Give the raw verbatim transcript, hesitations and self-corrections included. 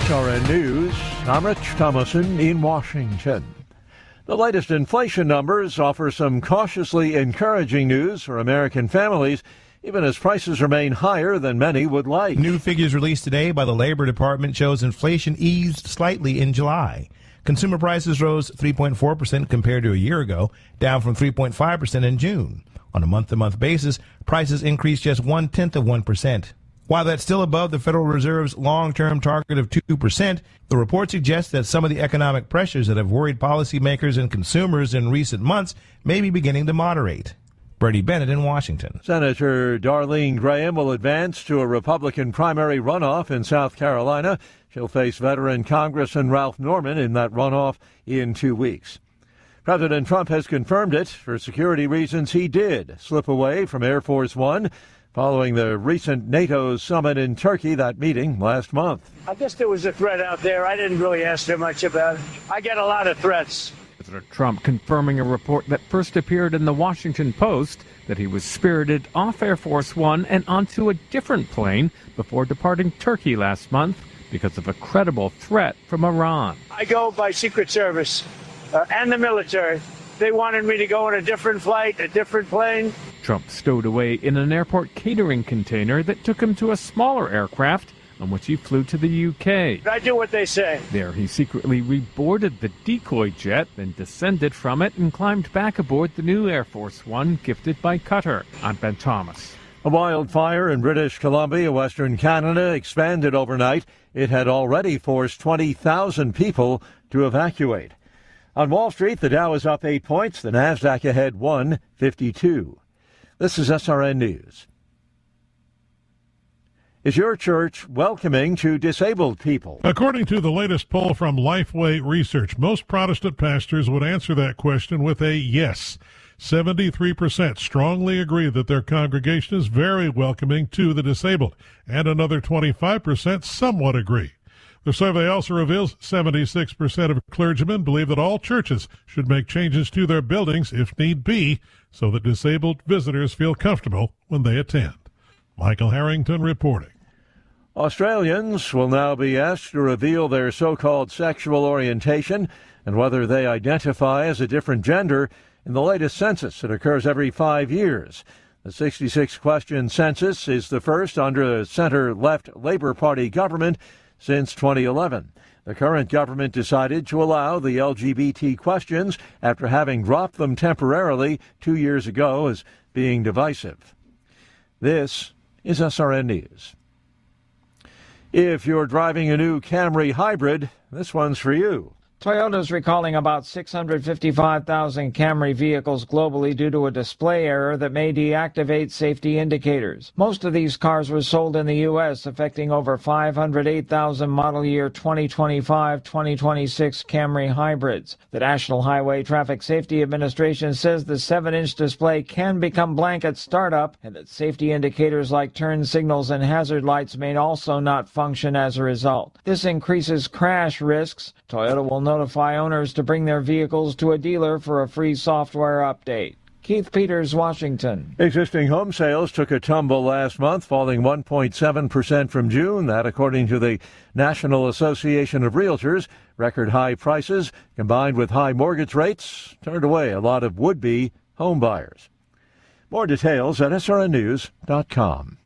S R N News, I'm Rich Thomason in Washington. The latest inflation numbers offer some cautiously encouraging news for American families, even as prices remain higher than many would like. New figures released today by the Labor Department shows inflation eased slightly in July. Consumer prices rose three point four percent compared to a year ago, down from three point five percent in June. On a month-to-month basis, prices increased just one-tenth of one percent. While that's still above the Federal Reserve's long-term target of two percent, the report suggests that some of the economic pressures that have worried policymakers and consumers in recent months may be beginning to moderate. Brady Bennett in Washington. Senator Darlene Graham will advance to a Republican primary runoff in South Carolina. She'll face veteran Congressman Ralph Norman in that runoff in two weeks. President Trump has confirmed it. For security reasons, he did slip away from Air Force One following the recent NATO summit in Turkey, that meeting last month. I guess there was a threat out there. I didn't really ask too much about it. I get a lot of threats. President Trump confirming a report that first appeared in the Washington Post that he was spirited off Air Force One and onto a different plane before departing Turkey last month because of a credible threat from Iran. I go by Secret Service uh, and the military. They wanted me to go on a different flight, a different plane. Trump stowed away in an airport catering container that took him to a smaller aircraft on which he flew to the U K. I do what they say. There he secretly reboarded the decoy jet, then descended from it and climbed back aboard the new Air Force One gifted by Qatar. I'm Ben Thomas. A wildfire in British Columbia, Western Canada, expanded overnight. It had already forced twenty thousand people to evacuate. On Wall Street, the Dow is up eight points. The Nasdaq ahead one fifty-two. This is S R N News. Is your church welcoming to disabled people? According to the latest poll from Lifeway Research, most Protestant pastors would answer that question with a yes. seventy-three percent strongly agree that their congregation is very welcoming to the disabled, and another twenty-five percent somewhat agree. The survey also reveals seventy-six percent of clergymen believe that all churches should make changes to their buildings if need be, so that disabled visitors feel comfortable when they attend. Michael Harrington reporting. Australians will now be asked to reveal their so-called sexual orientation and whether they identify as a different gender in the latest census that occurs every five years. The sixty-six question census is the first under a center-left Labour Party government since twenty eleven. The current government decided to allow the L G B T questions after having dropped them temporarily two years ago as being divisive. This is S R N News. If you're driving a new Camry hybrid, this one's for you. Toyota's recalling about six hundred fifty-five thousand Camry vehicles globally due to a display error that may deactivate safety indicators. Most of these cars were sold in the U S, affecting over five hundred eight thousand model year twenty twenty-five twenty twenty-six Camry hybrids. The National Highway Traffic Safety Administration says the seven inch display can become blank at startup, and that safety indicators like turn signals and hazard lights may also not function as a result. This increases crash risks. Toyota will notify owners to bring their vehicles to a dealer for a free software update. Keith Peters, Washington. Existing home sales took a tumble last month, falling one point seven percent from June. That, according to the National Association of Realtors. Record high prices combined with high mortgage rates turned away a lot of would-be home buyers. More details at S R N news dot com.